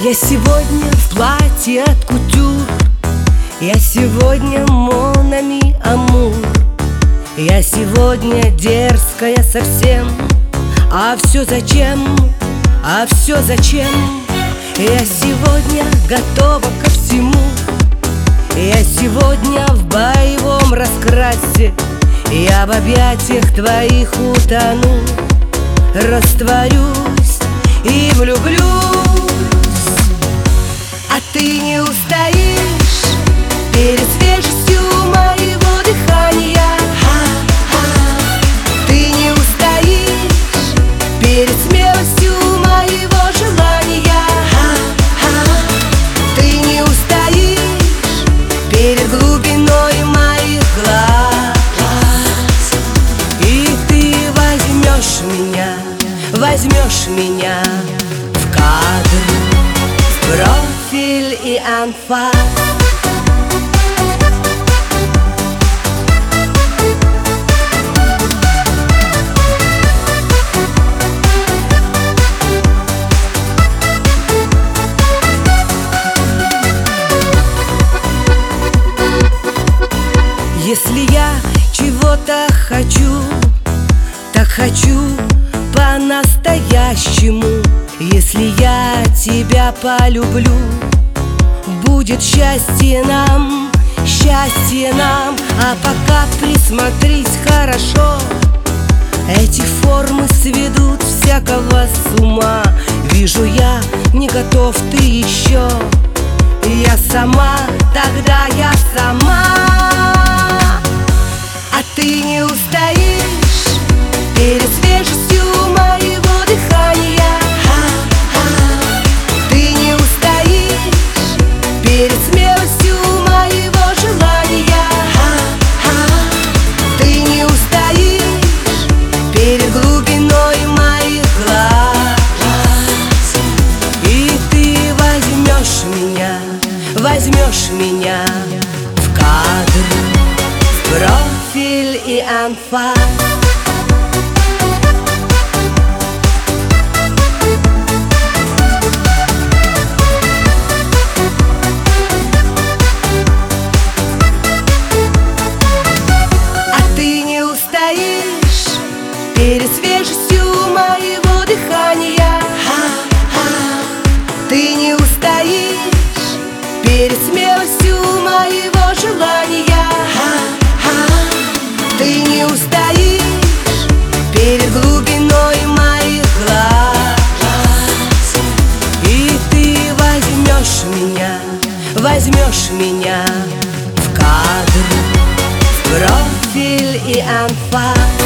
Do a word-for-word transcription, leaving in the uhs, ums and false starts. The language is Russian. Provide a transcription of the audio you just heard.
Я сегодня в платье от кутюр, я сегодня mon ami amour. Я сегодня дерзкая совсем. А все зачем? А все зачем? Я сегодня готова ко всему. Я сегодня в боевом раскрасе. Я в объятиях твоих утону, растворюсь и влюблюсь. А ты не устоишь перед свежестью моего дыхания. Ты не устоишь перед смелостью моего желания. Ты не устоишь перед глубиной моих глаз. И ты возьмешь меня, возьмешь меня в кадр, в профиль и анфас. Если я чего-то хочу, так хочу по-настоящему. Если я тебя полюблю, будет счастье нам, счастье нам. А пока присмотрись хорошо, эти формы сведут всякого с ума. Вижу, я не готов, ты еще. Я сама, тогда я сама. А ты не устоишь перед свежестью моего дыхания. Ты не устоишь перед смелостью моего желания. Ты не устоишь перед глубиной моих глаз. И ты возьмешь меня, возьмешь меня в кадр, в профиль и анфас. Перед свежестью моего дыхания. Ты не устоишь перед смелостью моего желания. Ты не устоишь перед глубиной моих глаз. И ты возьмешь меня, возьмешь меня в кадр, в профиль и анфас.